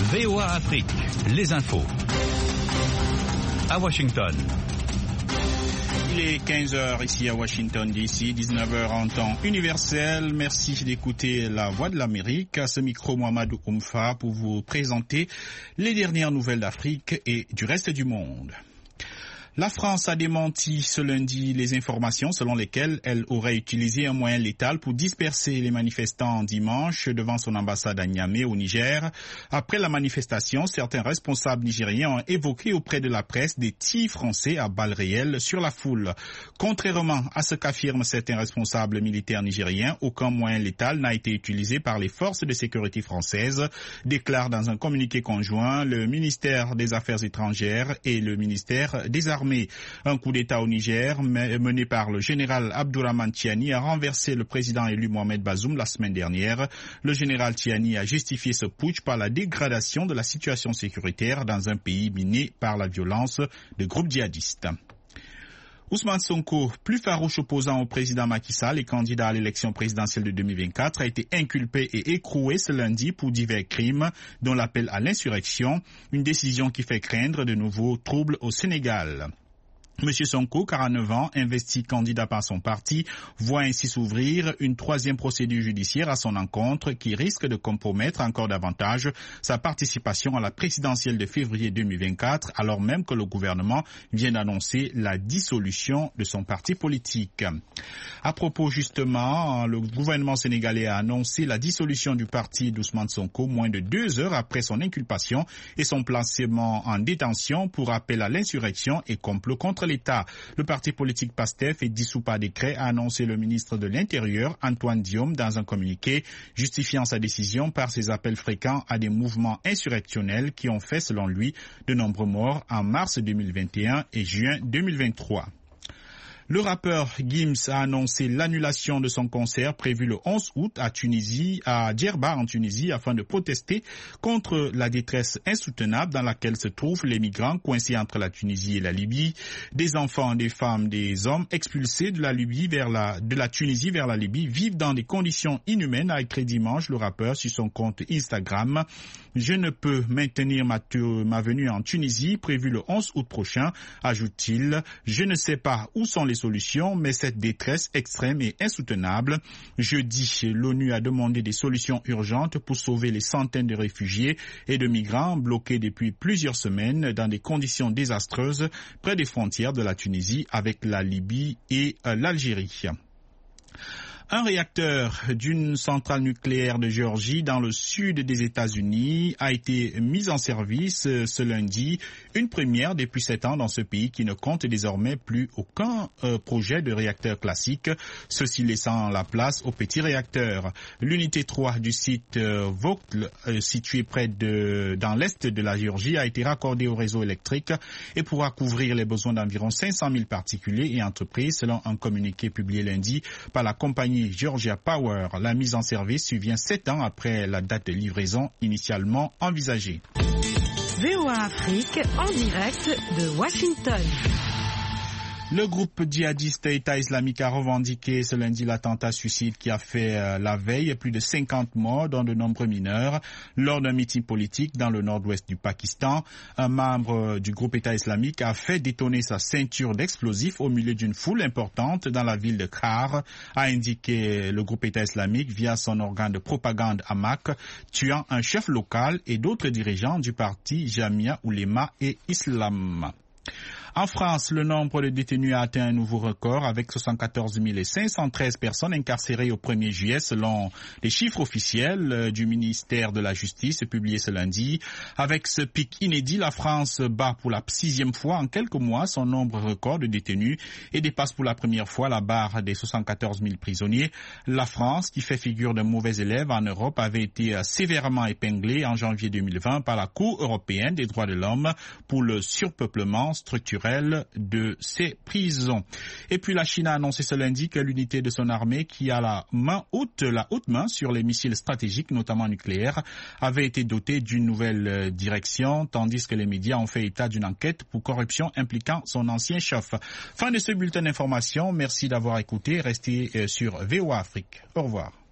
VOA Afrique, les infos. À Washington. Il est 15h ici à Washington DC, 19h en temps universel. Merci d'écouter la Voix de l'Amérique. À ce micro, Mohamedou Oumfa pour vous présenter les dernières nouvelles d'Afrique et du reste du monde. La France a démenti ce lundi les informations selon lesquelles elle aurait utilisé un moyen létal pour disperser les manifestants dimanche devant son ambassade à Niamey au Niger. Après la manifestation, certains responsables nigériens ont évoqué auprès de la presse des tirs français à balles réelles sur la foule. Contrairement à ce qu'affirment certains responsables militaires nigériens, aucun moyen létal n'a été utilisé par les forces de sécurité françaises, déclare dans un communiqué conjoint le ministère des Affaires étrangères et le ministère des Armées. Un coup d'État au Niger mené par le général Abdourahmane Tiani a renversé le président élu Mohamed Bazoum la semaine dernière. Le général Tiani a justifié ce putsch par la dégradation de la situation sécuritaire dans un pays miné par la violence de groupes djihadistes. Ousmane Sonko, plus farouche opposant au président Macky Sall et candidat à l'élection présidentielle de 2024, a été inculpé et écroué ce lundi pour divers crimes, dont l'appel à l'insurrection, une décision qui fait craindre de nouveaux troubles au Sénégal. Monsieur Sonko, 49 ans, investi candidat par son parti, voit ainsi s'ouvrir une troisième procédure judiciaire à son encontre qui risque de compromettre encore davantage sa participation à la présidentielle de février 2024, alors même que le gouvernement vient d'annoncer la dissolution de son parti politique. À propos justement, le gouvernement sénégalais a annoncé la dissolution du parti d'Ousmane Sonko moins de 2 heures après son inculpation et son placement en détention pour appel à l'insurrection et complot contre l'État. Le parti politique PASTEF est dissous par décret, a annoncé le ministre de l'Intérieur, Antoine Diome, dans un communiqué, justifiant sa décision par ses appels fréquents à des mouvements insurrectionnels qui ont fait, selon lui, de nombreux morts en mars 2021 et juin 2023. Le rappeur Gims a annoncé l'annulation de son concert prévu le 11 août à Djerba en Tunisie afin de protester contre la détresse insoutenable dans laquelle se trouvent les migrants coincés entre la Tunisie et la Libye. Des enfants, des femmes, des hommes expulsés de la Tunisie vers la Libye vivent dans des conditions inhumaines, a écrit dimanche le rappeur sur son compte Instagram. Je ne peux maintenir ma venue en Tunisie prévue le 11 août prochain, ajoute-t-il. Je ne sais pas où sont les solutions, mais cette détresse extrême est insoutenable. Jeudi, l'ONU a demandé des solutions urgentes pour sauver les centaines de réfugiés et de migrants bloqués depuis plusieurs semaines dans des conditions désastreuses près des frontières de la Tunisie avec la Libye et l'Algérie. Un réacteur d'une centrale nucléaire de Géorgie dans le sud des États-Unis a été mis en service ce lundi, une première depuis 7 ans dans ce pays qui ne compte désormais plus aucun projet de réacteur classique, ceci laissant la place aux petits réacteurs. L'unité 3 du site Vogtle, situé dans l'est de la Géorgie, a été raccordée au réseau électrique et pourra couvrir les besoins d'environ 500 000 particuliers et entreprises, selon un communiqué publié lundi par la compagnie Georgia Power. La mise en service survient 7 ans après la date de livraison initialement envisagée. VOA Afrique en direct de Washington. Le groupe djihadiste État islamique a revendiqué ce lundi l'attentat suicide qui a fait la veille plus de 50 morts, dont de nombreux mineurs, lors d'un meeting politique dans le nord-ouest du Pakistan. Un membre du groupe État islamique a fait détonner sa ceinture d'explosifs au milieu d'une foule importante dans la ville de Khar, a indiqué le groupe État islamique via son organe de propagande Hamak, tuant un chef local et d'autres dirigeants du parti Jamia Oulema et Islam. En France, le nombre de détenus a atteint un nouveau record avec 74 513 personnes incarcérées au 1er juillet selon les chiffres officiels du ministère de la Justice publiés ce lundi. Avec ce pic inédit, la France bat pour la 6e fois en quelques mois son nombre record de détenus et dépasse pour la première fois la barre des 74 000 prisonniers. La France, qui fait figure de mauvais élève en Europe, avait été sévèrement épinglée en janvier 2020 par la Cour européenne des droits de l'homme pour le surpeuplement structurel de ces prisons. Et puis la Chine a annoncé ce lundi que l'unité de son armée qui a la haute main sur les missiles stratégiques, notamment nucléaires, avait été dotée d'une nouvelle direction, tandis que les médias ont fait état d'une enquête pour corruption impliquant son ancien chef. Fin de ce bulletin d'information. Merci d'avoir écouté. Restez sur VOA Afrique. Au revoir.